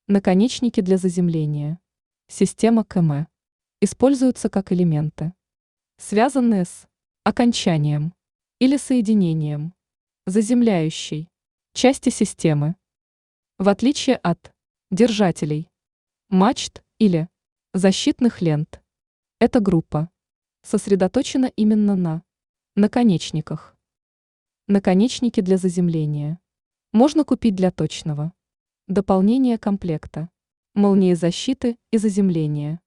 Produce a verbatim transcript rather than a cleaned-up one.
Наконечники для заземления. Система КМ. Используются как элементы, связанные с окончанием или соединением заземляющей части системы. В отличие от держателей, мачт или защитных лент, эта группа сосредоточена именно на наконечниках. Наконечники для заземления можно купить для точного дополнения комплекта, молниезащиты и заземления.